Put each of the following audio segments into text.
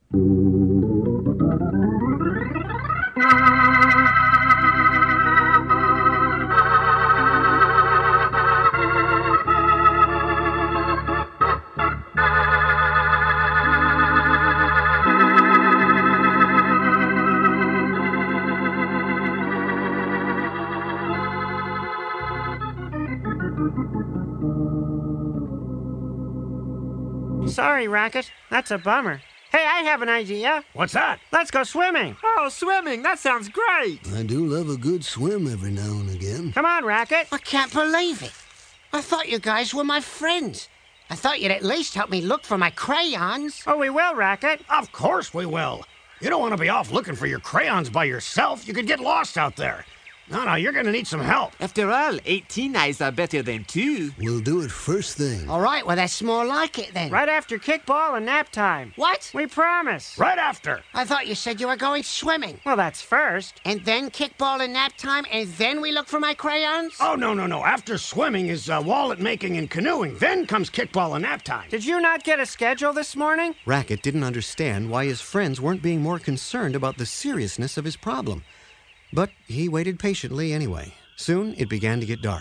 Sorry, Rocket. That's a bummer. Hey, I have an idea. What's that? Let's go swimming. Oh, swimming. That sounds great. I do love a good swim every now and again. Come on, Rocket. I can't believe it. I thought you guys were my friends. I thought you'd at least help me look for my crayons. Oh, we will, Rocket. Of course we will. You don't want to be off looking for your crayons by yourself. You could get lost out there. No, you're going to need some help. After all, 18 eyes are better than 2. We'll do it first thing. All right, well, that's more like it then. Right after kickball and nap time. What? We promise. Right after. I thought you said you were going swimming. Well, that's first. And then kickball and nap time, and then we look for my crayons? Oh, no. After swimming is wallet making and canoeing. Then comes kickball and nap time. Did you not get a schedule this morning? Racket didn't understand why his friends weren't being more concerned about the seriousness of his problem. But he waited patiently anyway. Soon, it began to get dark.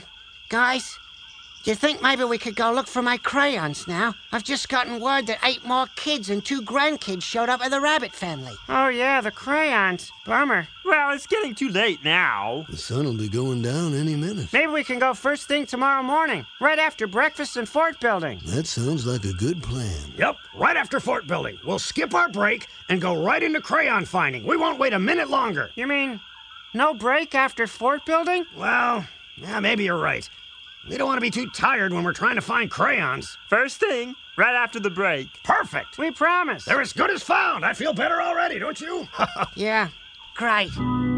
Guys, do you think maybe we could go look for my crayons now? I've just gotten word that 8 more kids and 2 grandkids showed up at the Rabbit family. Oh, yeah, the crayons. Bummer. Well, it's getting too late now. The sun will be going down any minute. Maybe we can go first thing tomorrow morning, right after breakfast in Fort Building. That sounds like a good plan. Yep, right after Fort Building. We'll skip our break and go right into crayon finding. We won't wait a minute longer. You mean no break after Fort Building? Well, yeah, maybe you're right. We don't want to be too tired when we're trying to find crayons. First thing, right after the break. Perfect. We promise. They're as good as found. I feel better already, don't you? Yeah, great.